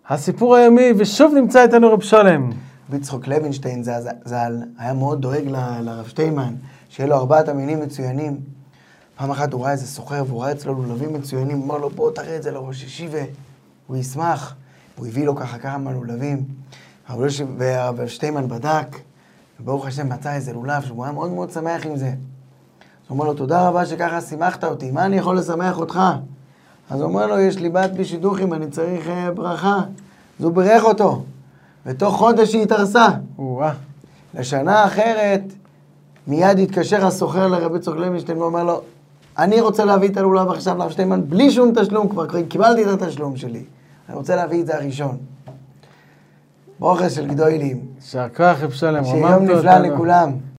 הסיפור היומי, ושוב נמצא איתנו רב שולם. יצחק לוינשטיין ז"ל היה מאוד דואג לרב שטיינמן, שיהיה לו 4 המינים מצוינים. פעם אחת הוא ראה איזה סוחר, והוא ראה אצלו לולבים מצוינים, הוא אמר לו, בוא תראה את זה לראש ישיבה, הוא ישמח. הוא הביא לו כמה לולבים, והרב שטיינמן בדק, וברוך השם מצא איזה לולב, שהוא היה מאוד מאוד שמח עם זה. אז הוא אומר לו, תודה רבה שככה שימחת אותי, מה אני יכול לשמח אותך? אז הוא אומר לו, יש לי בת בשידוכים, אני צריך ברכה. אז הוא ברך אותו, ותוך חודש היא התארסה. לשנה אחרת, מיד התקשר הסוחר לרב יצחק לוינשטיין, ואומר לו, אני רוצה להביא את הלולב עכשיו לרב שטיינמן, בלי שום תשלום, כבר קיבלתי את התשלום שלי. אני רוצה להביא את זה הראשון. ברוך של גדולים. שער כוח רב שולם, שיום נפלא לכולם.